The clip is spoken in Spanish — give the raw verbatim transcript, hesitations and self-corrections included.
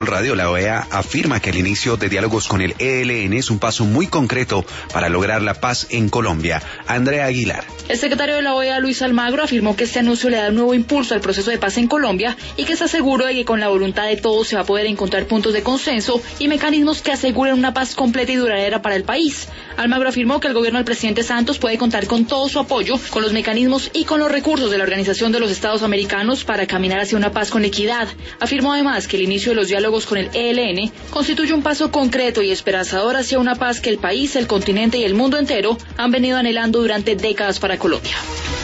Radio, la O E A afirma que el inicio de diálogos con el E L N es un paso muy concreto para lograr la paz en Colombia. Andrea Aguilar. El secretario de la O E A, Luis Almagro, afirmó que este anuncio le da un nuevo impulso al proceso de paz en Colombia y que está seguro de que con la voluntad de todos se va a poder encontrar puntos de consenso y mecanismos que aseguren una paz completa y duradera para el país. Almagro afirmó que el gobierno del presidente Santos puede contar con todo su apoyo, con los mecanismos y con los recursos de la Organización de los Estados Americanos para caminar hacia una paz con equidad. Afirmó además que el inicio de los diálogos con el E L N constituye un paso concreto y esperanzador hacia una paz que el país, el continente y el mundo entero han venido anhelando durante décadas para Colombia.